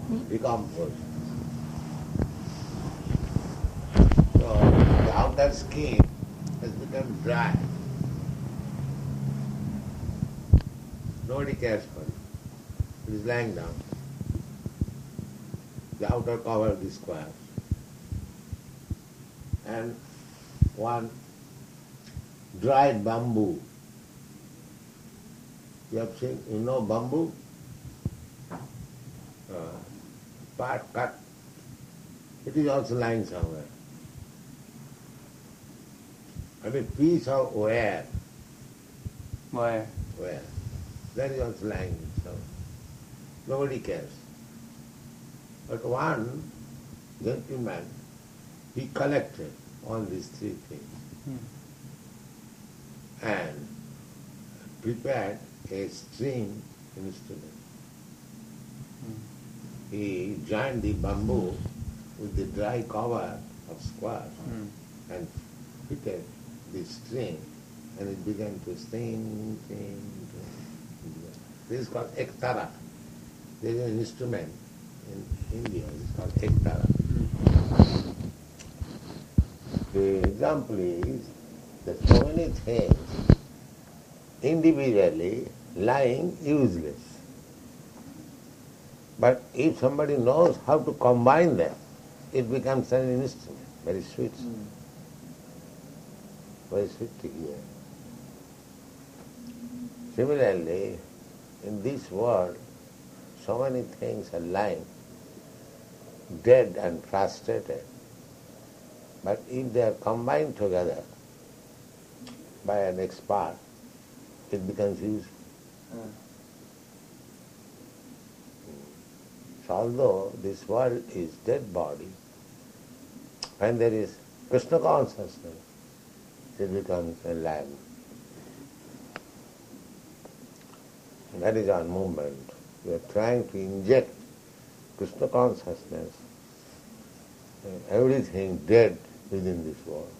decomposed. So the outer skin has become dry. Nobody cares for it. It is lying down. The outer cover of the square. And one dried bamboo. You have seen, you know bamboo? Part cut. It is also lying somewhere. And a piece of wire. Where? Wire. That is also lying somewhere. Nobody cares. But one gentleman, he collected all these three things and prepared a string instrument. He joined the bamboo with the dry cover of squash and fitted the string, and it began to sing. This is called ektara. There is an instrument in India, it's called ektara. The example is that so many things individually lying useless. But if somebody knows how to combine them, it becomes an instrument, very sweet. Very sweet to hear. Similarly, in this world, so many things are lying, dead and frustrated. But if they are combined together by an expert, it becomes useful. So although this world is dead body, when there is Krishna consciousness, it becomes alive. And that is our movement. We are trying to inject Krishna consciousness, everything dead within this world.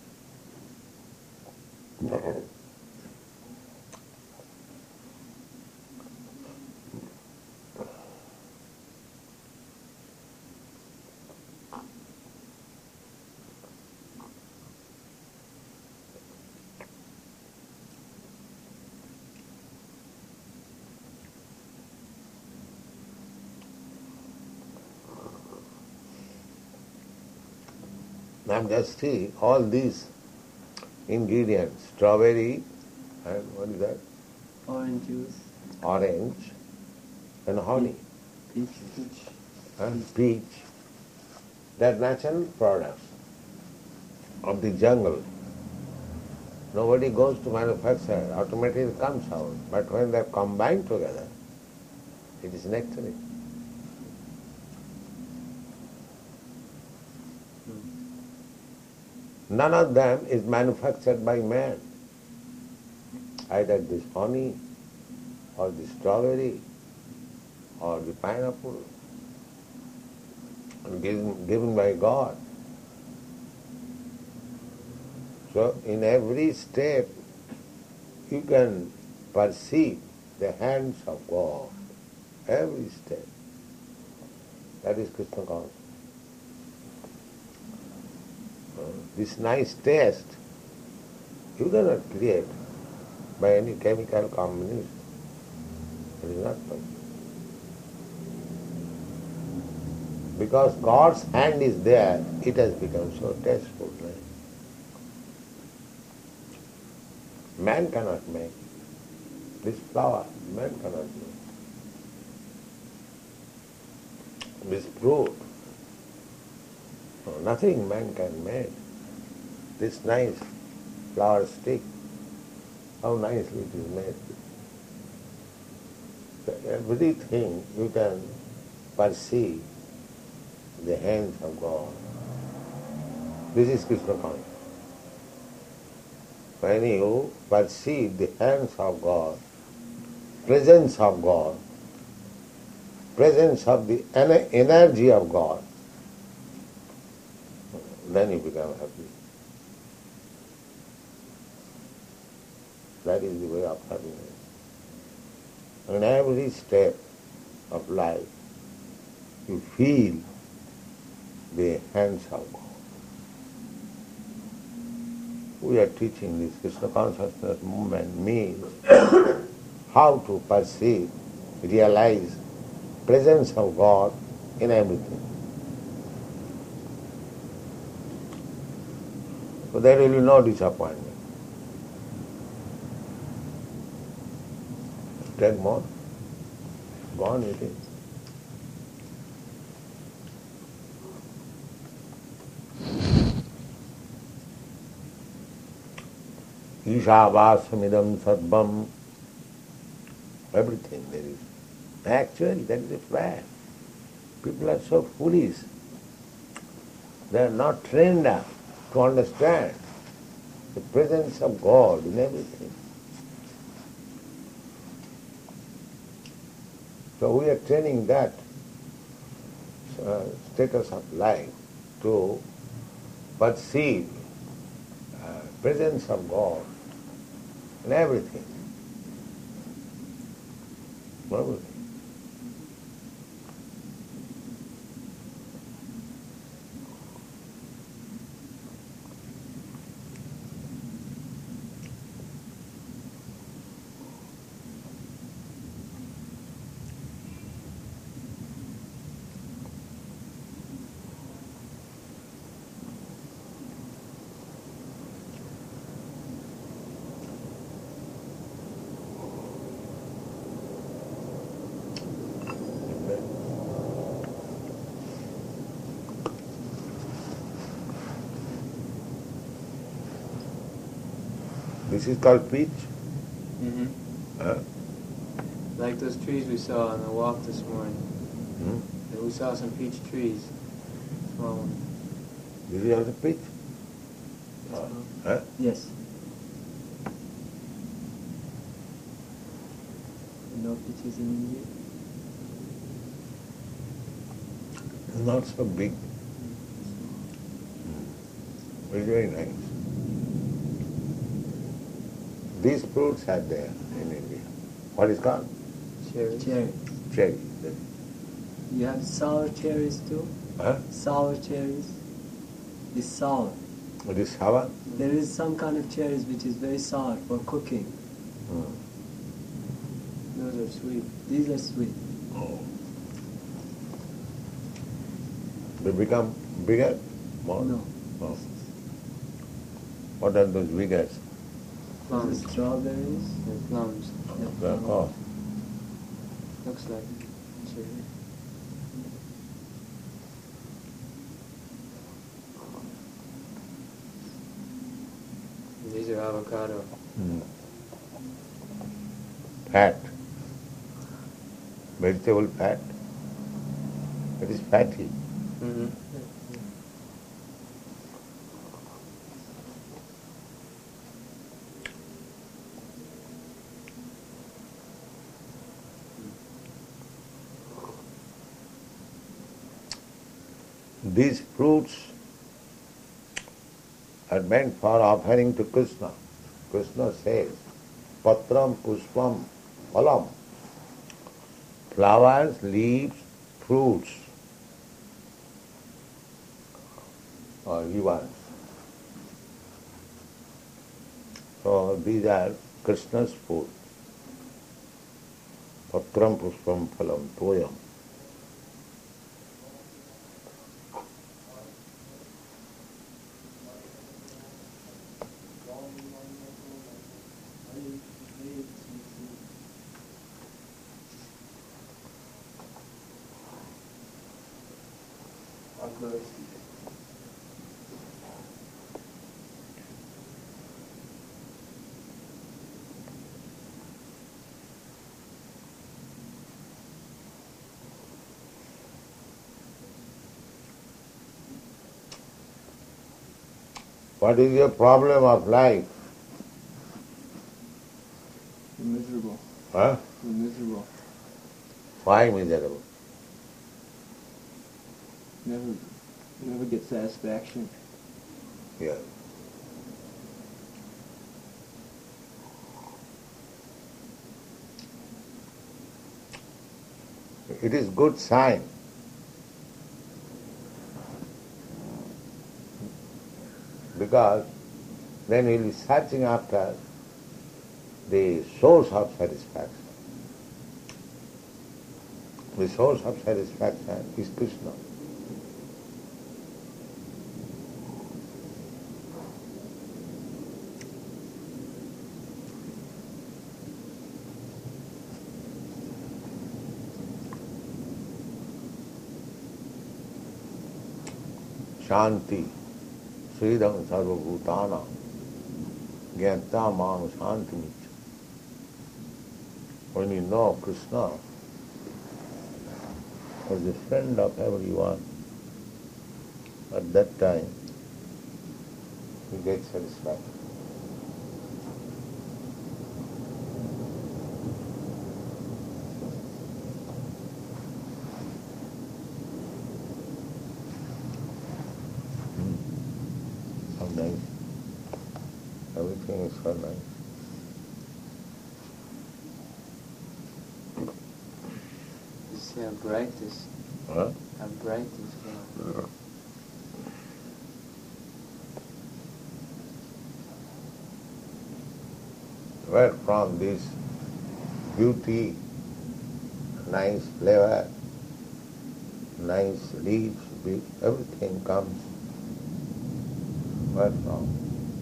Now just see all these ingredients, strawberry and what is that? Orange juice. Orange and honey Peach. and peach. They are natural products of the jungle. Nobody goes to manufacture, automatically it comes out. But when they are combined together, it is nectarine. None of them is manufactured by man. Either this honey, or the strawberry, or the pineapple, given by God. So in every step you can perceive the hands of God. Every step. That is Krishna consciousness. This nice taste you cannot create by any chemical combination. It is not possible. Because God's hand is there, it has become so tasteful. Right? Man cannot make. This flower, man cannot make. This fruit, nothing man can make. This nice flower stick, how nicely it is made. So everything you can perceive the hands of God. This is Krishna consciousness. When you perceive the hands of God, presence of God, presence of the energy of God, then you become happy. That is the way of happiness. In every step of life, you feel the hands of God. We are teaching this Krishna consciousness movement means how to perceive, realize presence of God in everything. So there will be no disappointment. Take more. Go on with it. Ishavashamidam sarvam. Everything there is. Actually, that is a fact. People are so foolish. They are not trained up to understand the presence of God in everything. So we are training that status of life to perceive presence of God in everything. Everything. This is called peach. Mm-hmm. Huh? Like those trees we saw on the walk this morning. Hmm? And we saw some peach trees. Small ones. This is also peach. Small. Huh? Yes. No peaches in India? Not so big. It's very nice. These fruits are there in India. What is called? Cherries. Cherry. Cherry. You have sour cherries too? Huh? Sour cherries. It's sour. It is sour? There is some kind of cherries which is very sour for cooking. Hmm. Those are sweet. These are sweet. Oh. They become bigger? More? No. Oh. What are those bigger? Plums. These are strawberries. And plums. Oh. Looks like cherry. And these are avocado. Hmm. Fat. Vegetable fat. It is fatty. Mm-hmm. These fruits are meant for offering to Krishna. Krishna says, Patram Pushpam Phalam. Flowers, leaves, fruits, or he wants. So these are Krishna's food. Patram Pushpam Phalam Toyam. What is your problem of life? You're miserable. Huh? You're miserable. Why miserable? Never get satisfaction. Yeah. It is good sign because then we'll be searching after the source of satisfaction. The source of satisfaction is Krishna. Shanti, Sridham Sarvabhutana, Gyanta Mam Shanti Micha. When you know Krishna as the friend of everyone, at that time you get satisfaction. How nice. Everything is so nice. You see how bright this, Huh? how bright this world. Where from this beauty, nice flavor, nice leaves, everything comes. Where from?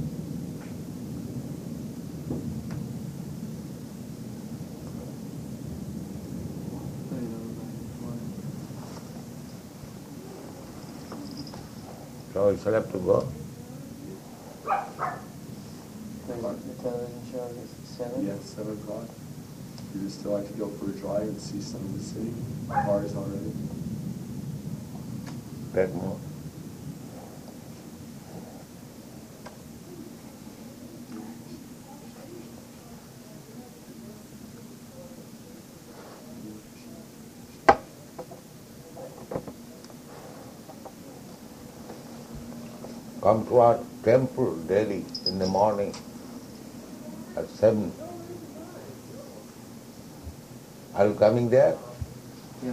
So we shall have to go. The television show is at 7? Yeah, 7 o'clock. You just still like to go for a drive and see some of the city. Cars already. Take more. Come to our temple daily in the morning at 7. Are you coming there? Yes.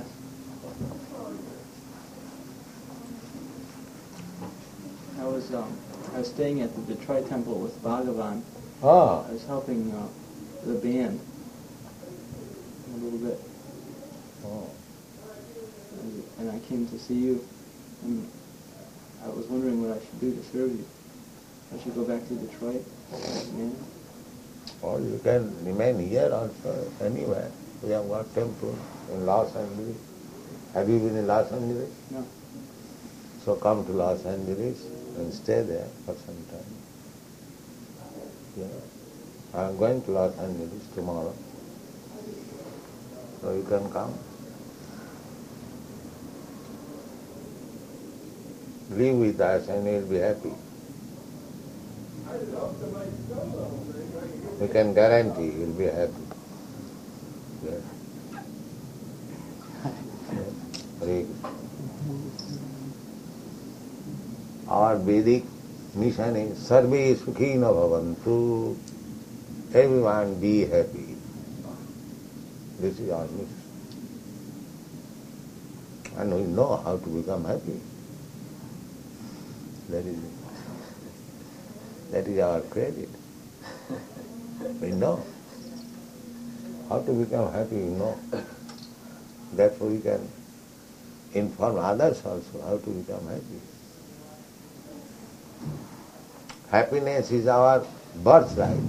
I was staying at the Detroit Temple with Bhagavan. Ah, I was helping the band a little bit, oh. and I came to see you, and I was wondering what I should do to serve you. I should go back to Detroit, man. Or you can remain here also, anywhere. We have got temple in Los Angeles. Have you been in Los Angeles? No. So come to Los Angeles and stay there for some time. Yeah. I am going to Los Angeles tomorrow. So you can come. Live with us and you'll be happy. We can guarantee you'll be happy. Yes. Yes. Our Vedic mission is Sarve Sukhina Bhavantu. Everyone be happy. This is our mission. And we know how to become happy. That is our credit. We know how to become happy, we know. Therefore we can inform others also how to become happy. Happiness is our birthright.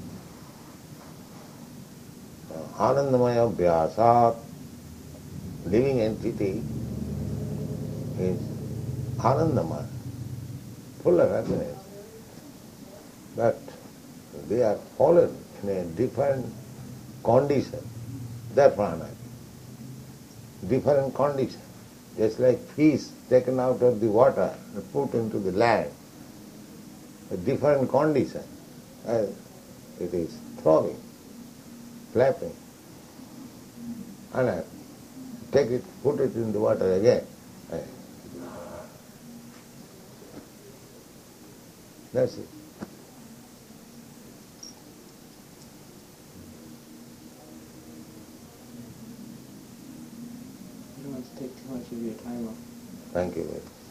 Anandamaya Vyasat, living entity, is Anandamaya, full of happiness. But they are fallen in a different condition. Therefore unhappy. Different condition. Just like fish taken out of the water and put into the land. A different condition. It is throwing, flapping, unhappy. Take it, put it in the water again. That's it. I don't want to take too much of your time off. Thank you very much.